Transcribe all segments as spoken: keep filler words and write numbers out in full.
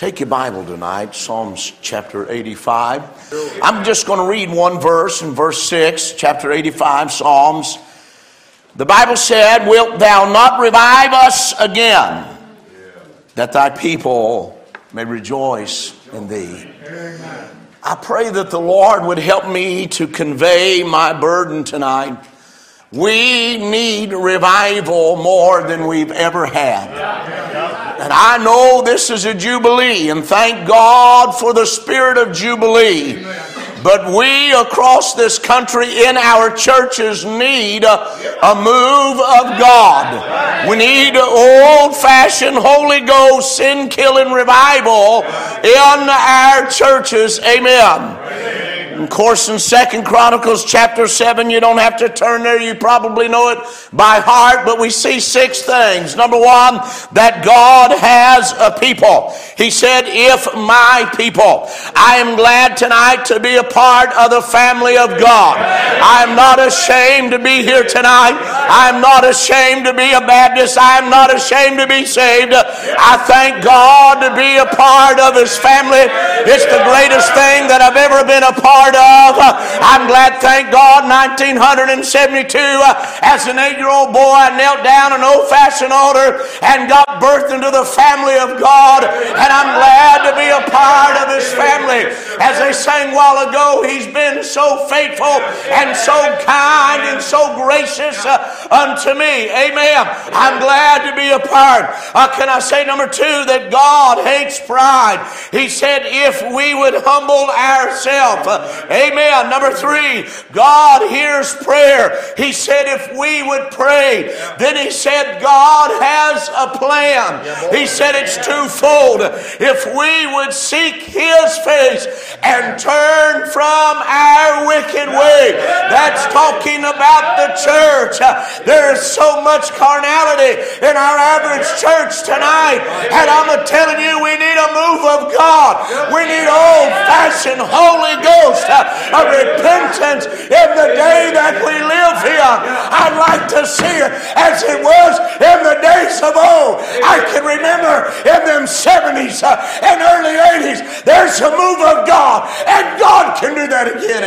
Take your Bible tonight, Psalms chapter eighty-five. I'm just going to read one verse in verse six, chapter eighty-five, Psalms. The Bible said, "Wilt thou not revive us again, that thy people may rejoice in thee?" I pray that the Lord would help me to convey my burden tonight. We need revival more than we've ever had. And I know this is a Jubilee, and thank God for the spirit of Jubilee. But we across this country in our churches need a, a move of God. We need old-fashioned Holy Ghost sin-killing revival in our churches. Amen. Of course, in Second Chronicles chapter seven, you don't have to turn there. You probably know it by heart. But we see six things. Number one, that God has a people. He said, "If my people." I am glad tonight to be a part of the family of God. I am not ashamed to be here tonight. I am not ashamed to be a Baptist. I am not ashamed to be saved. I thank God to be a part of His family. It's the greatest thing that I've ever been a part of. I'm glad, thank God, nineteen seventy-two, as an eight-year-old boy, I knelt down an old-fashioned altar and got birthed into the family of God. And I'm glad to be a part of His family. As they sang a while ago, He's been so faithful and so kind and so gracious uh, unto me. Amen. I'm glad to be a part. Uh, can I say, number two, that God hates pride. He said, if we would humble ourselves. Uh, Amen. Number three, God hears prayer. He said if we would pray. Then He said God has a plan. He said it's twofold. If we would seek His face and turn from our wicked way. That's talking about the church. There is so much carnality in our average church tonight. And I'm telling you, we need a move of God. We need old-fashioned Holy Ghost. A repentance in the day that we live in. I'd like to see it as it was in the days of old. I can remember in them seventies and early eighties, there's a move of God, and God can do that again.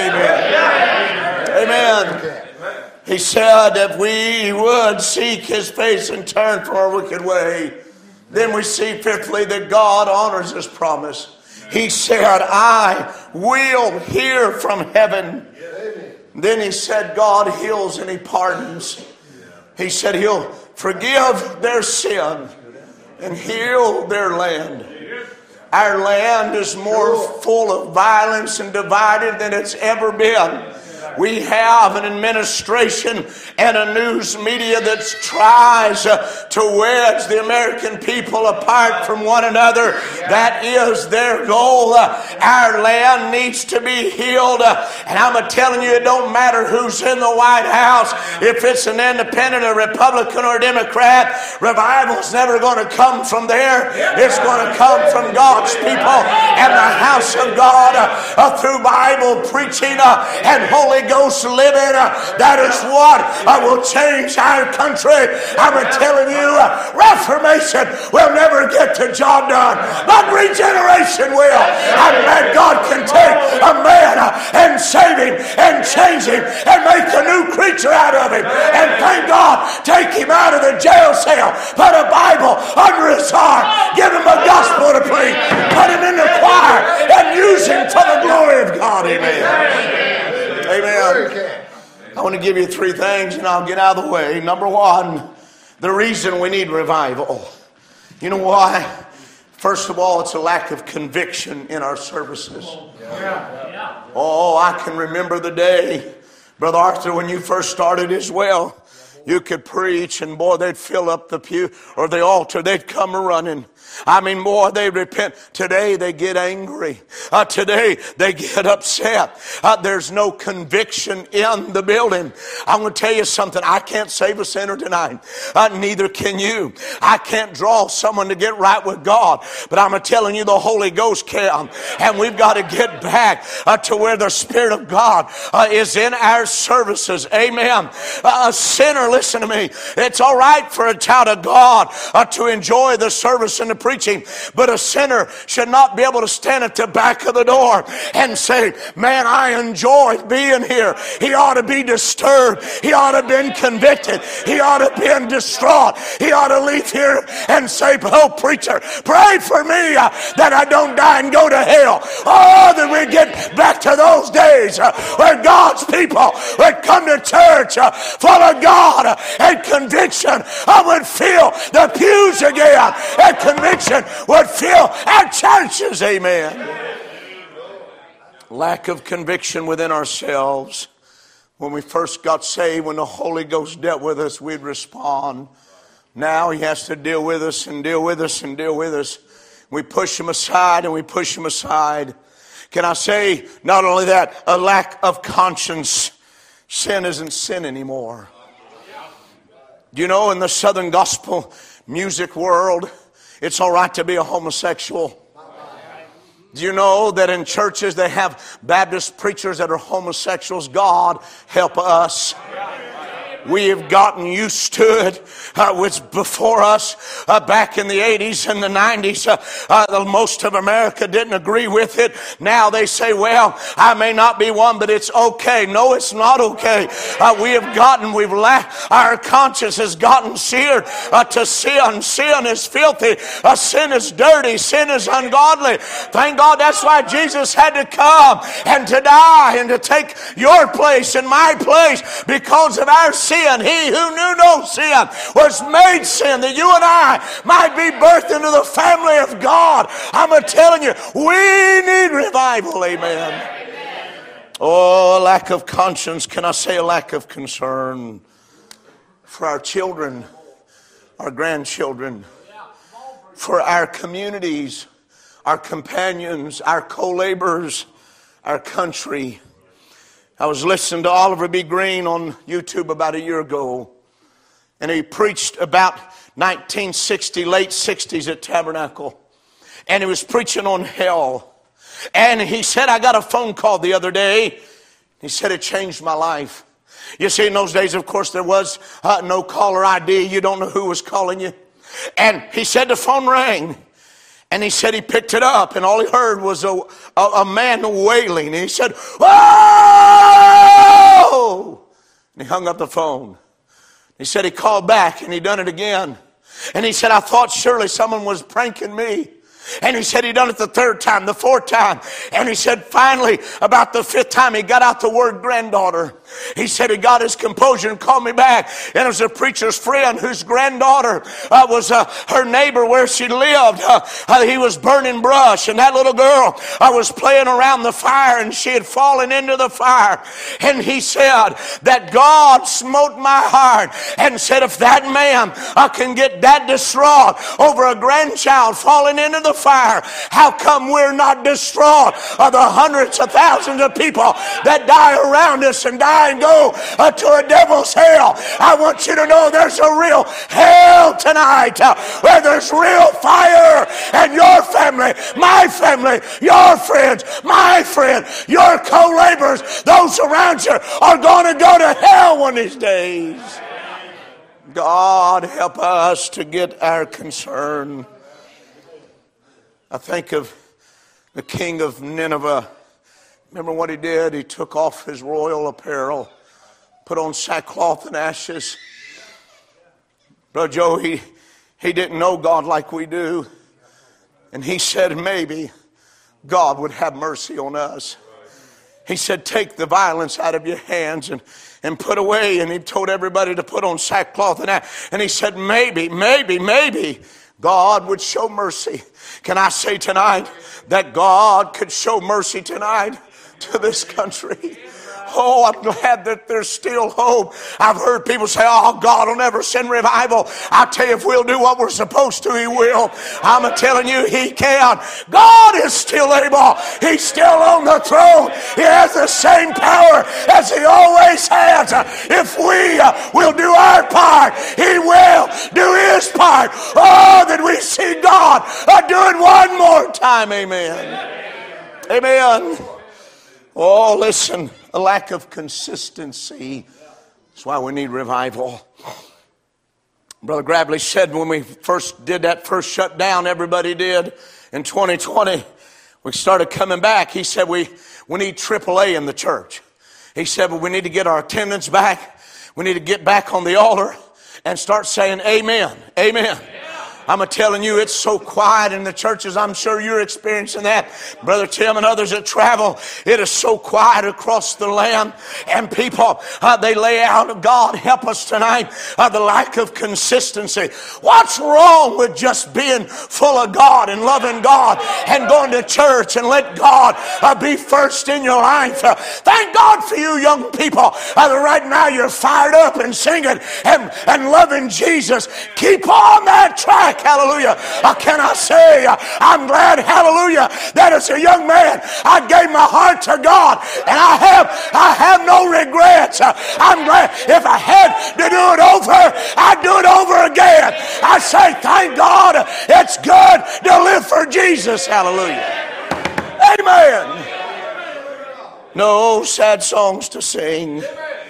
Amen. Amen. He said if we would seek His face and turn from our wicked way, then we see fifthly that God honors His promise. He said, I will hear from heaven. Then He said, God heals and He pardons. He said He'll forgive their sin and heal their land. Our land is more full of violence and divided than it's ever been. We have an administration and a news media that tries uh, to wedge the American people apart from one another. That is their goal. Uh, our land needs to be healed. Uh, and I'm telling you, it don't matter who's in the White House. If it's an independent, a Republican, or a Democrat, revival's never going to come from there. It's going to come from God's people and the house of God uh, uh, through Bible preaching uh, and Holy Ghost living. Uh, that is what uh, will change our country. I'm telling you, uh, reformation will never get the job done, but regeneration will. I'm glad God can take a man uh, and save him and change him and make a new creature out of him. And thank God, take him out of the jail cell, put a Bible under his arm, give him a gospel to preach, put him in the choir, and use him for the glory of God. Amen. Amen. I want to give you three things and I'll get out of the way. Number one, the reason we need revival. You know why? First of all, it's a lack of conviction in our services. Oh, I can remember the day, Brother Arthur, when you first started as well. You could preach and boy, they'd fill up the pew or the altar. They'd come running. I mean, boy, they repent. Today they get angry. Uh, today they get upset. Uh, there's no conviction in the building. I'm going to tell you something. I can't save a sinner tonight. Uh, neither can you. I can't draw someone to get right with God. But I'm telling you, the Holy Ghost can. And we've got to get back uh, to where the Spirit of God uh, is in our services. Amen. Uh, a sinner listen to me. It's all right for a child of God uh, to enjoy the service and the preaching, but a sinner should not be able to stand at the back of the door and say, man, I enjoy being here. He ought to be disturbed. He ought to have been convicted. He ought to have been distraught. He ought to leave here and say, oh, preacher, pray for me uh, that I don't die and go to hell. Oh, that we get back to those days uh, where God's people would come to church uh, full of God uh, and conviction uh, would fill the pews again, and conviction would fill our churches. Amen. Lack of conviction within ourselves. When we first got saved, when the Holy Ghost dealt with us, we'd respond. Now He has to deal with us and deal with us and deal with us. We push Him aside and we push Him aside. Can I say, not only that, a lack of conscience. Sin isn't sin anymore. Do you know, in the Southern gospel music world, it's all right to be a homosexual. Do you know that in churches they have Baptist preachers that are homosexuals? God help us. We have gotten used to it. Uh, it was before us uh, back in the eighties and the nineties. Uh, uh, most of America didn't agree with it. Now they say, well, I may not be one, but it's okay. No, it's not okay. Uh, we have gotten, we've la- our conscience has gotten seared uh, to sin. Sin is filthy. Uh, sin is dirty. Sin is ungodly. Thank God that's why Jesus had to come and to die and to take your place and my place because of our sin. He who knew no sin was made sin that you and I might be birthed into the family of God. I'm telling you, we need revival. Amen. Oh, a lack of conscience. Can I say a lack of concern for our children, our grandchildren, for our communities, our companions, our co-laborers, our country. I was listening to Oliver B. Green on YouTube about a year ago, and he preached about nineteen sixty, late sixties at Tabernacle, and he was preaching on hell. And he said, I got a phone call the other day. He said, it changed my life. You see, in those days, of course, there was uh, no caller I D. You don't know who was calling you. And he said the phone rang. And he said he picked it up, and all he heard was a, a, a man wailing. And he said, whoa! And he hung up the phone. He said he called back, and he done it again. And he said, I thought surely someone was pranking me. And he said he done it the third time, the fourth time. And he said finally, about the fifth time, he got out the word granddaughter. He said he got his composure and called me back. And it was a preacher's friend whose granddaughter uh, was uh, her neighbor where she lived. Uh, uh, he was burning brush, and that little girl uh, was playing around the fire, and she had fallen into the fire. And he said that God smote my heart and said, if that man uh, can get that distraught over a grandchild falling into the fire, how come we're not distraught of the hundreds of thousands of people that die around us and die and go uh, to a devil's hell? I want you to know there's a real hell tonight uh, where there's real fire, and your family, my family, your friends, my friend, your co-laborers, those around you are going to go to hell one of these days. God help us to get our concern. I think of the king of Nineveh. Remember what he did? He took off his royal apparel, put on sackcloth and ashes. Brother Joe, he, he didn't know God like we do. And he said maybe God would have mercy on us. He said, take the violence out of your hands and, and put away. And he told everybody to put on sackcloth and ashes. And he said maybe, maybe, maybe God would show mercy. Can I say tonight that God could show mercy tonight to this country? Oh, I'm glad that there's still hope. I've heard people say, oh, God will never send revival. I tell you, if we'll do what we're supposed to, He will. I'm telling you, He can. God is still able. He's still on the throne. He has the same power as He always has. If we will do our part, He will do His part. Oh, that we see God doing one more time. Amen. Amen. Oh, listen, a lack of consistency. That's why we need revival. Brother Gravely said when we first did that first shutdown, everybody did, in twenty twenty, we started coming back. He said we, we need triple A in the church. He said well, we need to get our attendance back. We need to get back on the altar and start saying amen. Amen. I'm telling you, it's so quiet in the churches. I'm sure you're experiencing that. Brother Tim and others that travel, it is so quiet across the land. And people, uh, they lay out, God, help us tonight, uh, the lack of consistency. What's wrong with just being full of God and loving God and going to church and let God uh, be first in your life? Uh, thank God for you young people. Uh, right now you're fired up and singing and, and loving Jesus. Keep on that track. Hallelujah. Uh, can I say, uh, I'm glad, hallelujah, that as a young man, I gave my heart to God, and I have, I have no regrets. Uh, I'm glad if I had to do it over, I'd do it over again. I say, thank God, it's good to live for Jesus. Hallelujah. Amen. No sad songs to sing.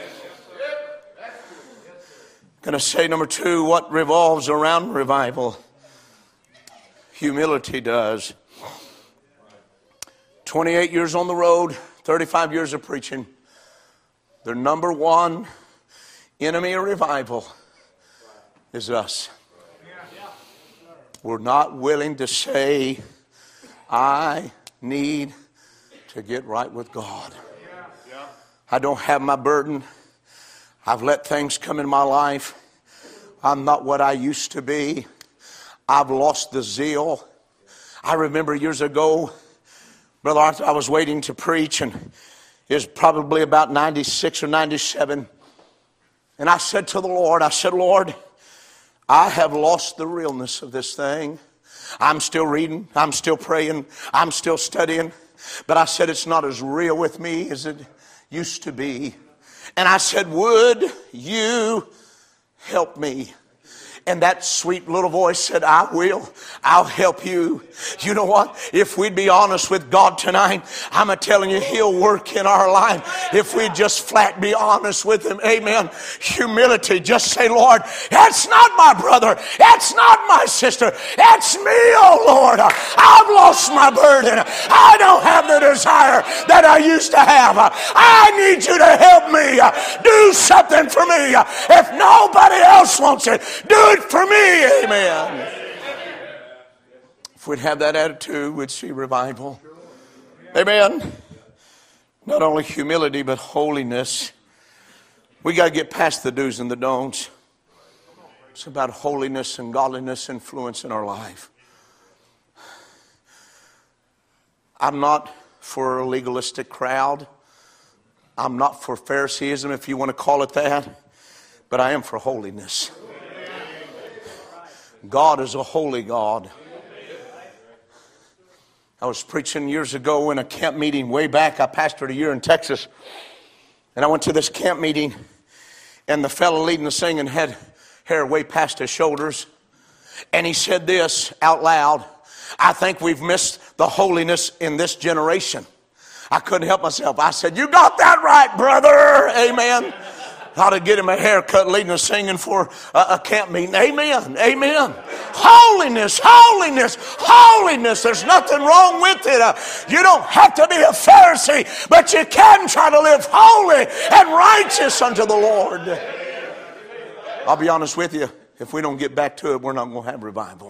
Going to say number two, what revolves around revival? Humility does. twenty-eight years on the road, thirty-five years of preaching. The number one enemy of revival is us. We're not willing to say, I need to get right with God. I don't have my burden. I've let things come in my life. I'm not what I used to be. I've lost the zeal. I remember years ago, Brother Arthur, I was waiting to preach, and it was probably about ninety-six or ninety-seven. And I said to the Lord, I said, Lord, I have lost the realness of this thing. I'm still reading. I'm still praying. I'm still studying. But I said, it's not as real with me as it used to be. And I said, would you help me? And that sweet little voice said, I will. I'll help you. You know what? If we'd be honest with God tonight, I'm telling you, He'll work in our life. If we just flat be honest with Him. Amen. Humility. Just say, Lord, that's not my brother. That's not my sister. That's me, oh Lord. I've lost my burden. I don't have the desire that I used to have. I need you to help me. Do something for me. If nobody else wants it, do it for me. Amen. If we'd have that attitude, we'd see revival. Amen. Not only humility, but holiness. We got to get past the do's and the don'ts. It's about holiness and godliness influencing our life. I'm not for a legalistic crowd. I'm not for Phariseeism, if you want to call it that. But I am for holiness. God is a holy God. I was preaching years ago in a camp meeting way back. I pastored a year in Texas. And I went to this camp meeting, and the fellow leading the singing had hair way past his shoulders. And he said this out loud, I think we've missed the holiness in this generation. I couldn't help myself. I said, you got that right, brother. Amen. How to get him a haircut leading a singing for a, a camp meeting. Amen. Amen. Holiness, holiness, holiness. There's nothing wrong with it. Uh, you don't have to be a Pharisee, but you can try to live holy and righteous unto the Lord. I'll be honest with you. If we don't get back to it, we're not going to have revival.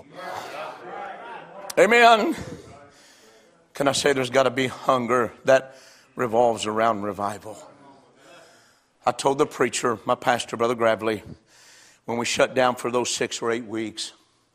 Amen. Can I say there's got to be hunger that revolves around revival? I told the preacher, my pastor, Brother Gravely, when we shut down for those six or eight weeks,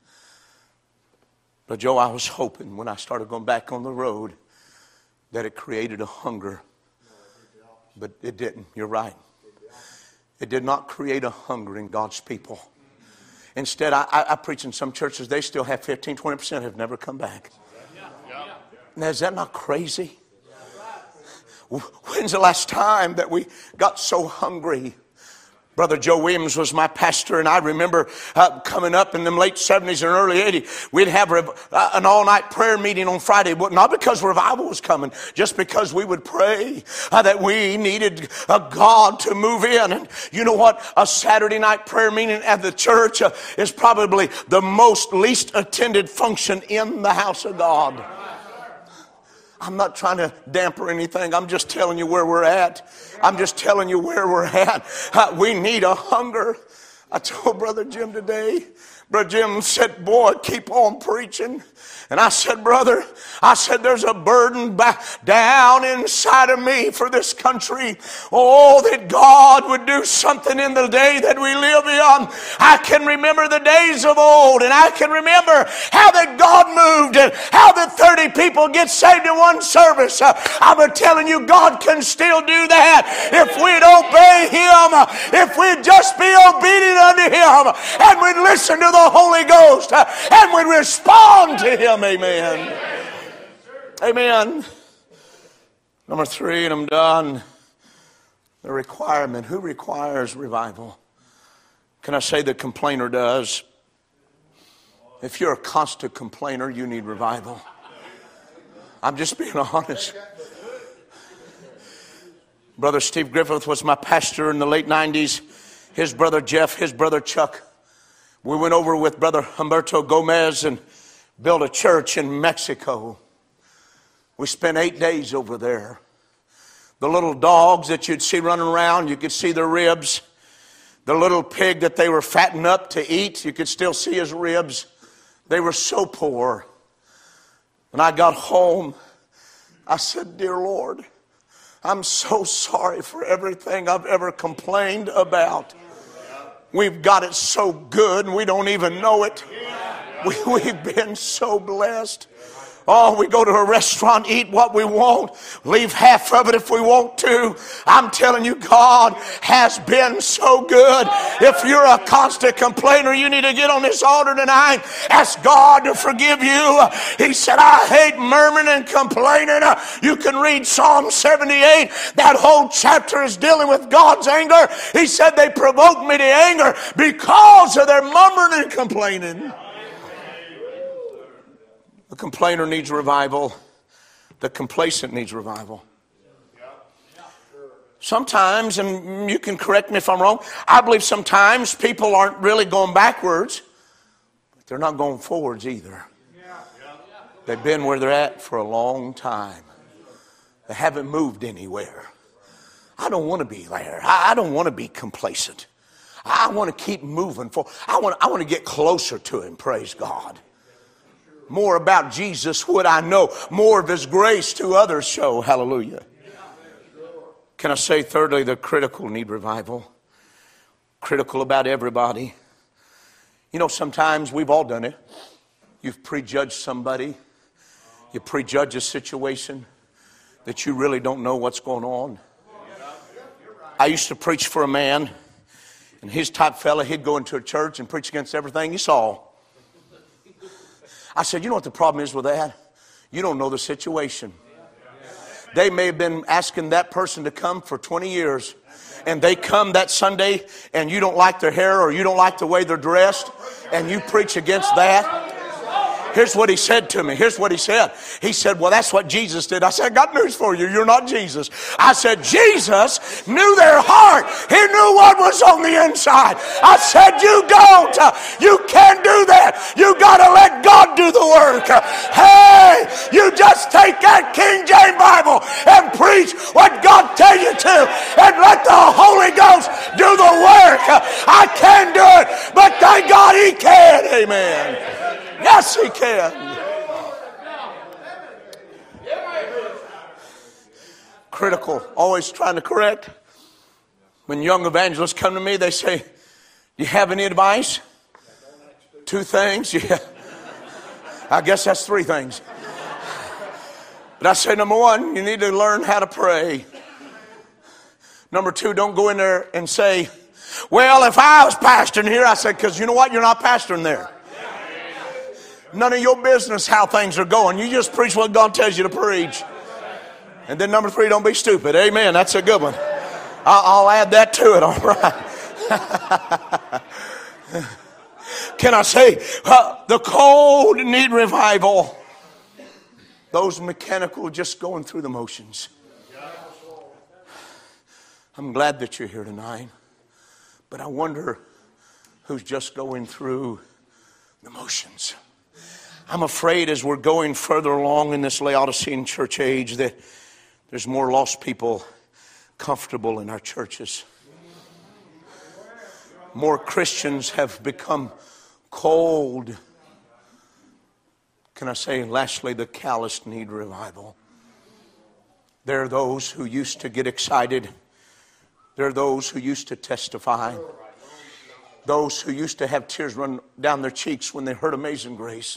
but Joe, I was hoping when I started going back on the road that it created a hunger. But it didn't. You're right. It did not create a hunger in God's people. Instead, I, I, I preach in some churches, they still have fifteen, twenty percent have never come back. Now, is that not crazy? When's the last time that we got so hungry Brother Joe Williams was my pastor, and I remember uh, coming up in the late seventies and early eighties, we'd have rev- uh, an all-night prayer meeting on Friday, but not because revival was coming, just because we would pray uh, that we needed uh, God to move in. And you know what? A Saturday night prayer meeting at the church uh, is probably the most least attended function in the house of God. I'm not trying to damper anything. I'm just telling you where we're at. I'm just telling you where we're at. Uh, we need a hunger. I told Brother Jim today, Brother Jim said, boy, keep on preaching. And I said, brother, I said, there's a burden back down inside of me for this country. Oh, that God would do something in the day that we live in. I can remember the days of old, and I can remember how that God moved and how the thirty people get saved in one service. Uh, I'm telling you, God can still do that if we'd obey Him, if we'd just be obedient unto Him, and we'd listen to the Holy Ghost, uh, and we'd respond to Him. Amen. Amen. Number three, and I'm done. The requirement. Who requires revival? Can I say the complainer does? If you're a constant complainer, you need revival. I'm just being honest. Brother Steve Griffith was my pastor in the late nineties. His brother Jeff, his brother Chuck. We went over with Brother Humberto Gomez and built a church in Mexico. We spent eight days over there. The little dogs that you'd see running around, you could see their ribs. The little pig that they were fattening up to eat, you could still see his ribs. They were so poor. When I got home, I said, dear Lord, I'm so sorry for everything I've ever complained about. We've got it so good and we don't even know it. We, we've been so blessed. Oh, we go to a restaurant, eat what we want, leave half of it if we want to. I'm telling you, God has been so good. If you're a constant complainer, you need to get on this altar tonight. Ask God to forgive you. He said, I hate murmuring and complaining. You can read Psalm seventy-eight. That whole chapter is dealing with God's anger. He said, they provoked me to anger because of their murmuring and complaining. The complainer needs revival. The complacent needs revival. Sometimes, and you can correct me if I'm wrong, I believe sometimes people aren't really going backwards, but they're not going forwards either. They've been where they're at for a long time. They haven't moved anywhere. I don't want to be there. I don't want to be complacent. I want to keep moving forward. I want, I want to get closer to Him, praise God. More about Jesus would I know. More of His grace to others show. Hallelujah. Can I say thirdly, the critical need revival. Critical about everybody. You know, sometimes we've all done it. You've prejudged somebody. You prejudge a situation that you really don't know what's going on. I used to preach for a man, and his type fella, he'd go into a church and preach against everything he saw. I said, you know what the problem is with that? You don't know the situation. They may have been asking that person to come for twenty years. And they come that Sunday and you don't like their hair or you don't like the way they're dressed. And you preach against that. Here's what he said to me. Here's what he said. He said, well, that's what Jesus did. I said, I got news for you. You're not Jesus. I said, Jesus knew their heart. He knew what was on the inside. I said, you don't. You can't do that. You got to let God do the work. Hey, you just take that King James Bible and preach what God tell you to and let the Holy Ghost do the work. I can't do it, but thank God He can. Amen. Yes, He can. Critical, always trying to correct. When young evangelists come to me, they say, do you have any advice? Two things? Yeah. I guess that's three things. But I say, number one, you need to learn how to pray. Number two, don't go in there and say, well, if I was pastoring here, I said, because you know what? You're not pastoring there. None of your business how things are going. You just preach what God tells you to preach. And then number three, don't be stupid. Amen. That's a good one. I'll add that to it. All right. Can I say, uh, the cold need revival. Those mechanical just going through the motions. I'm glad that you're here tonight. But I wonder who's just going through the motions. I'm afraid as we're going further along in this Laodicean church age that there's more lost people comfortable in our churches. More Christians have become cold. Can I say, lastly, the calloused need revival. There are those who used to get excited. There are those who used to testify. Those who used to have tears run down their cheeks when they heard Amazing Grace.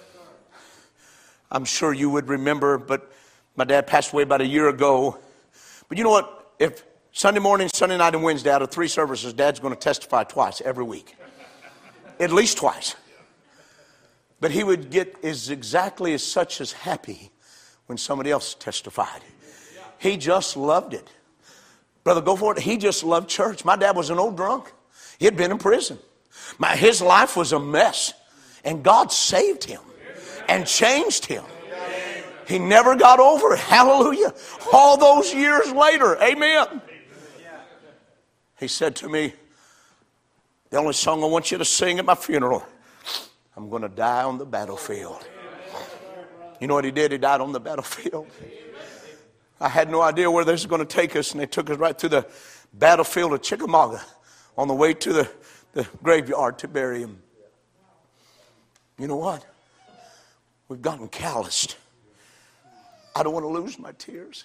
I'm sure you would remember, but my dad passed away about a year ago. But you know what? If Sunday morning, Sunday night, and Wednesday, out of three services, Dad's going to testify twice every week. At least twice. But he would get as exactly as such as happy when somebody else testified. He just loved it. Brother, go for it. He just loved church. My dad was an old drunk. He had been in prison. My, his life was a mess. And God saved him and changed him. He never got over it. Hallelujah. All those years later. Amen. He said to me, the only song I want you to sing at my funeral, I'm going to die on the battlefield. You know what he did? He died on the battlefield. I had no idea where this was going to take us, and they took us right to the battlefield of Chickamauga on the way to the, the graveyard to bury him. You know what? We've gotten calloused. I don't want to lose my tears.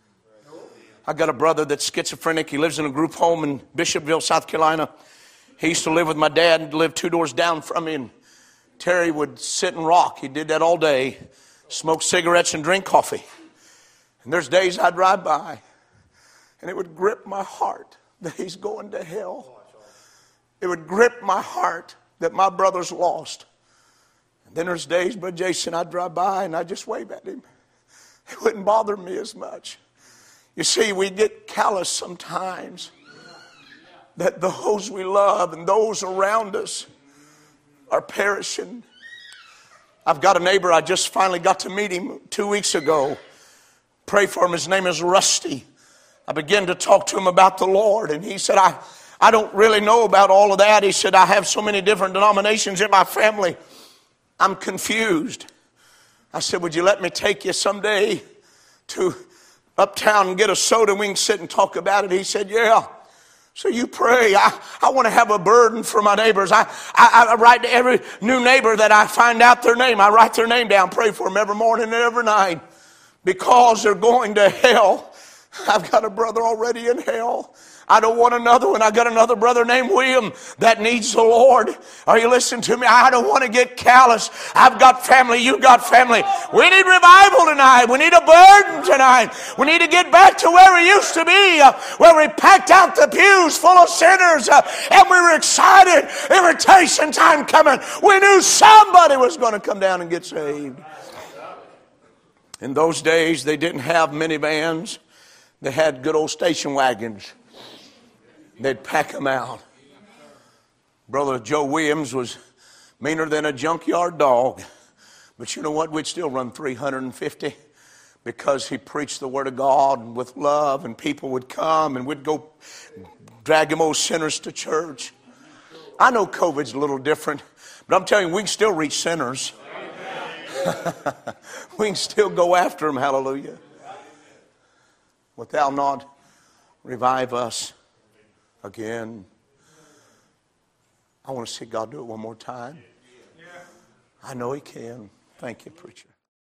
I got a brother that's schizophrenic. He lives in a group home in Bishopville, South Carolina. He used to live with my dad and lived two doors down from me. And Terry would sit and rock. He did that all day. Smoke cigarettes and drink coffee. And there's days I'd ride by. And it would grip my heart that he's going to hell. It would grip my heart that my brother's lost. And then there's days, Brother Jason, I'd drive by and I'd just wave at him. It wouldn't bother me as much. You see, we get callous sometimes that those we love and those around us are perishing. I've got a neighbor, I just finally got to meet him two weeks ago. Pray for him. His name is Rusty. I began to talk to him about the Lord, and he said, I, I don't really know about all of that. He said, I have so many different denominations in my family. I'm confused. I said, would you let me take you someday to uptown and get a soda and we can sit and talk about it? He said, yeah. So you pray. I, I want to have a burden for my neighbors. I, I, I write to every new neighbor that I find out their name. I write their name down, pray for them every morning and every night because they're going to hell. I've got a brother already in hell. I don't want another one. I got another brother named William that needs the Lord. Are you listening to me? I don't want to get callous. I've got family. You got family. We need revival tonight. We need a burden tonight. We need to get back to where we used to be, uh, where we packed out the pews full of sinners, uh, and we were excited. Invitation time coming. We knew somebody was going to come down and get saved. In those days, they didn't have minivans. They had good old station wagons. They'd pack them out. Brother Joe Williams was meaner than a junkyard dog. But you know what? We'd still run three hundred fifty because he preached the Word of God with love, and people would come and we'd go drag them old sinners to church. I know COVID's a little different, but I'm telling you, we can still reach sinners. We can still go after them, hallelujah. Wilt thou not revive us again? I want to see God do it one more time. I know He can. Thank you, preacher.